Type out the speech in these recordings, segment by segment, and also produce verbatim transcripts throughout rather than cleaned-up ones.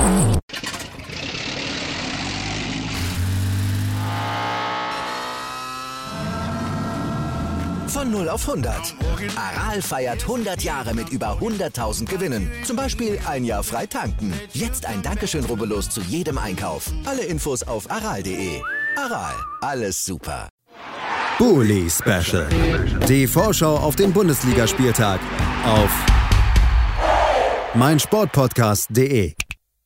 Von null auf hundert. Aral feiert hundert Jahre mit über hunderttausend Gewinnen. Zum Beispiel ein Jahr frei tanken. Jetzt ein Dankeschön, rubbellos zu jedem Einkauf. Alle Infos auf aral punkt de. Aral, alles super. Bully Special. Die Vorschau auf den Bundesligaspieltag auf meinsportpodcast punkt de.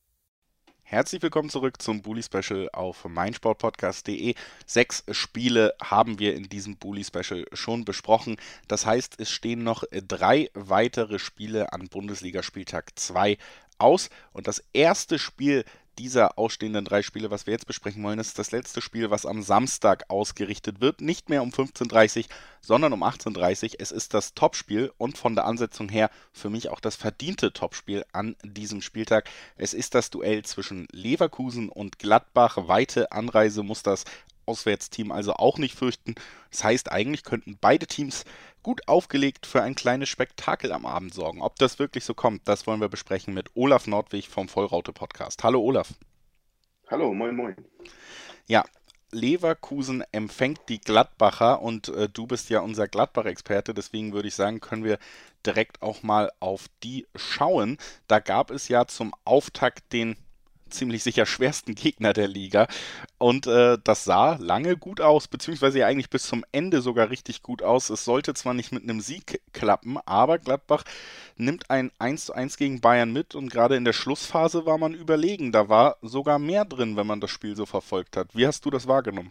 Herzlich willkommen zurück zum Bully Special auf meinsportpodcast punkt de. Sechs Spiele haben wir in diesem Bully Special schon besprochen. Das heißt, es stehen noch drei weitere Spiele an Bundesligaspieltag zwei aus. Und das erste Spiel dieser ausstehenden drei Spiele, was wir jetzt besprechen wollen, ist das letzte Spiel, was am Samstag ausgerichtet wird. Nicht mehr um fünfzehn Uhr dreißig, sondern um achtzehn Uhr dreißig. Es ist das Topspiel und von der Ansetzung her für mich auch das verdiente Topspiel an diesem Spieltag. Es ist das Duell zwischen Leverkusen und Gladbach. Weite Anreise muss das Auswärtsteam also auch nicht fürchten. Das heißt, eigentlich könnten beide Teams gut aufgelegt für ein kleines Spektakel am Abend sorgen. Ob das wirklich so kommt, das wollen wir besprechen mit Olaf Nordwig vom Vollraute-Podcast. Hallo Olaf. Hallo, moin moin. Ja, Leverkusen empfängt die Gladbacher und äh, du bist ja unser Gladbach-Experte, deswegen würde ich sagen, können wir direkt auch mal auf die schauen. Da gab es ja zum Auftakt den ziemlich sicher schwersten Gegner der Liga und äh, das sah lange gut aus, beziehungsweise ja eigentlich bis zum Ende sogar richtig gut aus. Es sollte zwar nicht mit einem Sieg klappen, aber Gladbach nimmt ein eins zu eins gegen Bayern mit und gerade in der Schlussphase war man überlegen. Da war sogar mehr drin, wenn man das Spiel so verfolgt hat. Wie hast du das wahrgenommen?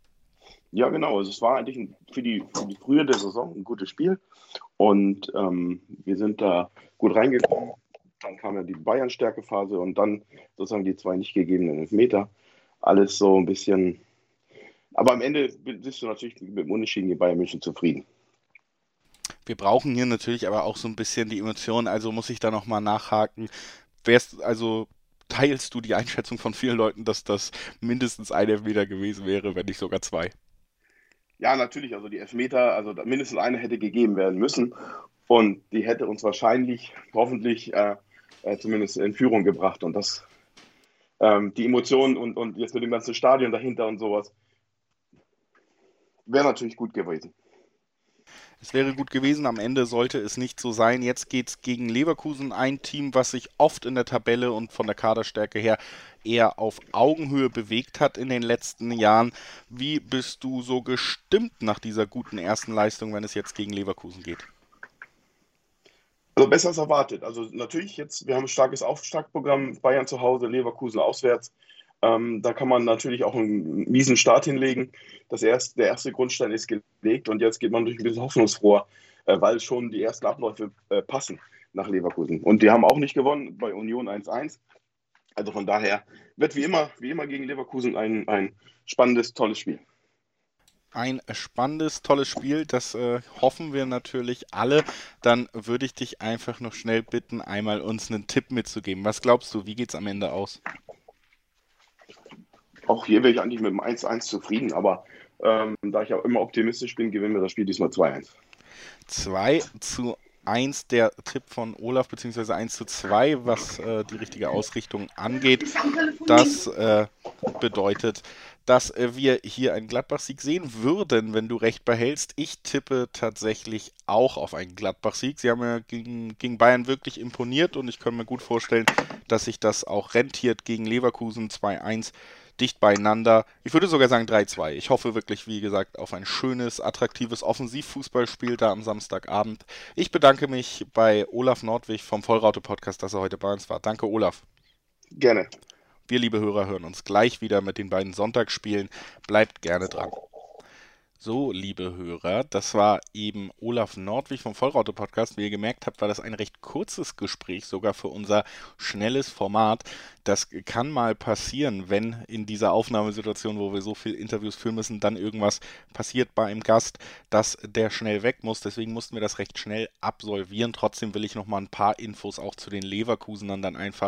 Ja, genau. Also es war eigentlich ein, für, die, für die Frühe der Saison ein gutes Spiel und ähm, wir sind da gut reingekommen. Dann kam ja die Bayern-Stärkephase und dann sozusagen die zwei nicht gegebenen Elfmeter. Alles so ein bisschen. Aber am Ende bist du natürlich mit dem Unentschieden gegen Bayern München zufrieden. Wir brauchen hier natürlich aber auch so ein bisschen die Emotionen, also muss ich da nochmal nachhaken. Wärst, also teilst du die Einschätzung von vielen Leuten, dass das mindestens ein Elfmeter gewesen wäre, wenn nicht sogar zwei? Ja, natürlich. Also die Elfmeter, also mindestens eine hätte gegeben werden müssen. Und die hätte uns wahrscheinlich, hoffentlich, äh, äh, zumindest in Führung gebracht. Und das, ähm, die Emotionen und, und jetzt mit dem ganzen Stadion dahinter und sowas, wäre natürlich gut gewesen. Es wäre gut gewesen, am Ende sollte es nicht so sein. Jetzt geht es gegen Leverkusen, ein Team, was sich oft in der Tabelle und von der Kaderstärke her eher auf Augenhöhe bewegt hat in den letzten Jahren. Wie bist du so gestimmt nach dieser guten ersten Leistung, wenn es jetzt gegen Leverkusen geht? Also besser als erwartet. Also natürlich jetzt, wir haben ein starkes Aufschlagprogramm, Bayern zu Hause, Leverkusen auswärts. Ähm, da kann man natürlich auch einen miesen Start hinlegen. Das erste, der erste Grundstein ist gelegt und jetzt geht man durch ein bisschen hoffnungsfroher, äh, weil schon die ersten Abläufe äh, passen nach Leverkusen. Und die haben auch nicht gewonnen bei Union eins eins. Also von daher wird wie immer, wie immer gegen Leverkusen ein, ein spannendes, tolles Spiel. Ein spannendes, tolles Spiel, das äh, hoffen wir natürlich alle. Dann würde ich dich einfach noch schnell bitten, einmal uns einen Tipp mitzugeben. Was glaubst du, wie geht es am Ende aus? Auch hier wäre ich eigentlich mit dem eins zu eins zufrieden, aber ähm, da ich auch immer optimistisch bin, gewinnen wir das Spiel diesmal zwei eins. zwei zu eins der Tipp von Olaf, beziehungsweise eins zu zwei, was äh, die richtige Ausrichtung angeht. Das äh, bedeutet, dass äh, wir hier einen Gladbach-Sieg sehen würden, wenn du recht behältst. Ich tippe tatsächlich auch auf einen Gladbach-Sieg. Sie haben ja gegen, gegen Bayern wirklich imponiert und ich kann mir gut vorstellen, dass sich das auch rentiert gegen Leverkusen zwei eins. Dicht beieinander. Ich würde sogar sagen drei zwei. Ich hoffe wirklich, wie gesagt, auf ein schönes, attraktives Offensivfußballspiel da am Samstagabend. Ich bedanke mich bei Olaf Nordwig vom Vollraute-Podcast, dass er heute bei uns war. Danke, Olaf. Gerne. Wir, liebe Hörer, hören uns gleich wieder mit den beiden Sonntagsspielen. Bleibt gerne dran. So, liebe Hörer, das war eben Olaf Nordwig vom Vollraute-Podcast. Wie ihr gemerkt habt, war das ein recht kurzes Gespräch, sogar für unser schnelles Format. Das kann mal passieren, wenn in dieser Aufnahmesituation, wo wir so viele Interviews führen müssen, dann irgendwas passiert bei einem Gast, dass der schnell weg muss. Deswegen mussten wir das recht schnell absolvieren. Trotzdem will ich noch mal ein paar Infos auch zu den Leverkusenern dann einfach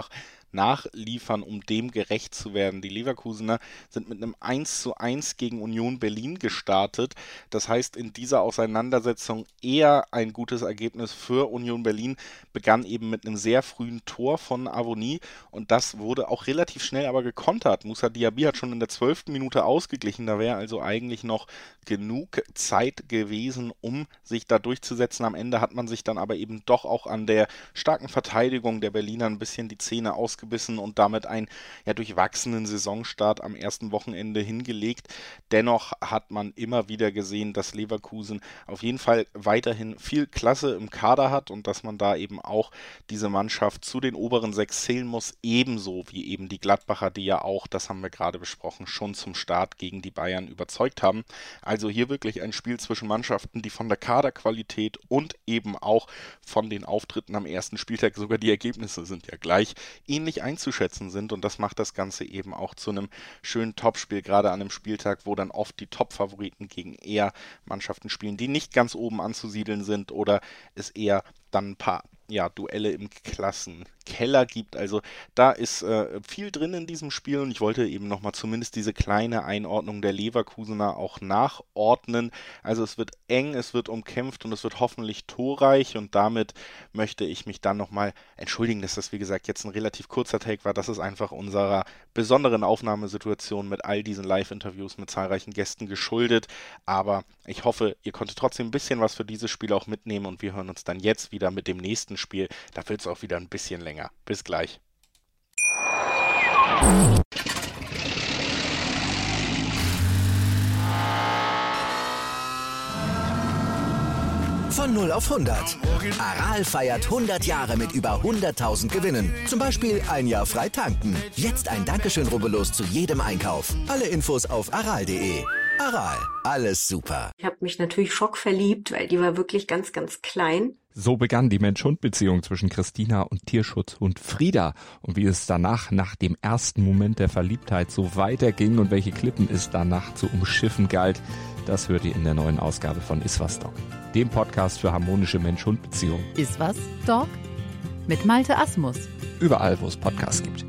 nachliefern, um dem gerecht zu werden. Die Leverkusener sind mit einem eins zu eins gegen Union Berlin gestartet. Das heißt, in dieser Auseinandersetzung eher ein gutes Ergebnis für Union Berlin, begann eben mit einem sehr frühen Tor von Avoni und das wurde auch relativ schnell aber gekontert. Moussa Diaby hat schon in der zwölften Minute ausgeglichen, da wäre also eigentlich noch genug Zeit gewesen, um sich da durchzusetzen. Am Ende hat man sich dann aber eben doch auch an der starken Verteidigung der Berliner ein bisschen die Zähne ausgebissen und damit einen ja durchwachsenen Saisonstart am ersten Wochenende hingelegt. Dennoch hat man immer wieder gesehen, dass Leverkusen auf jeden Fall weiterhin viel Klasse im Kader hat und dass man da eben auch diese Mannschaft zu den oberen sechs zählen muss, ebenso wie eben die Gladbacher, die ja auch, das haben wir gerade besprochen, schon zum Start gegen die Bayern überzeugt haben. Also hier wirklich ein Spiel zwischen Mannschaften, die von der Kaderqualität und eben auch von den Auftritten am ersten Spieltag, sogar die Ergebnisse sind ja gleich, ähnlich einzuschätzen sind und das macht das Ganze eben auch zu einem schönen Topspiel, gerade an einem Spieltag, wo dann oft die Top-Favoriten gegen eher Mannschaften spielen, die nicht ganz oben anzusiedeln sind oder es eher dann ein paar ja, Duelle im Klassenkeller gibt. Also da ist äh, viel drin in diesem Spiel und ich wollte eben nochmal zumindest diese kleine Einordnung der Leverkusener auch nachordnen. Also es wird eng, es wird umkämpft und es wird hoffentlich torreich und damit möchte ich mich dann nochmal entschuldigen, dass das wie gesagt jetzt ein relativ kurzer Take war. Das ist einfach unserer besonderen Aufnahmesituation mit all diesen Live-Interviews mit zahlreichen Gästen geschuldet. Aber ich hoffe, ihr konntet trotzdem ein bisschen was für dieses Spiel auch mitnehmen und wir hören uns dann jetzt wieder mit dem nächsten Spiel. Da wird es auch wieder ein bisschen länger. Bis gleich. Von null auf hundert. Aral feiert hundert Jahre mit über hunderttausend Gewinnen. Zum Beispiel ein Jahr frei tanken. Jetzt ein Dankeschön, rubbellos zu jedem Einkauf. Alle Infos auf aral punkt de. Aral, alles super. Ich habe mich natürlich schockverliebt, weil die war wirklich ganz, ganz klein. So begann die Mensch-Hund-Beziehung zwischen Christina und Tierschutzhund Frieda. Und wie es danach, nach dem ersten Moment der Verliebtheit, so weiterging und welche Klippen es danach zu umschiffen galt, das hört ihr in der neuen Ausgabe von Iswas Dog, dem Podcast für harmonische Mensch-Hund-Beziehungen. Iswas Dog mit Malte Asmus. Überall, wo es Podcasts gibt.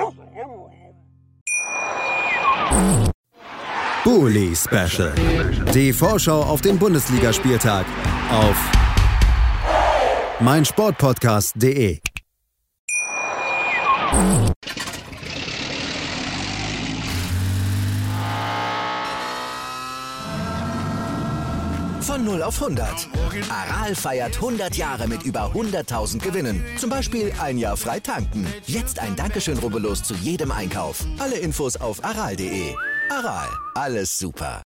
Bully Special. Die Vorschau auf den Bundesligaspieltag auf meinsportpodcast punkt de. Von null auf hundert. Aral feiert hundert Jahre mit über hunderttausend Gewinnen. Zum Beispiel ein Jahr frei tanken. Jetzt ein Dankeschön, rubbellos zu jedem Einkauf. Alle Infos auf aral punkt de. Aral, alles super.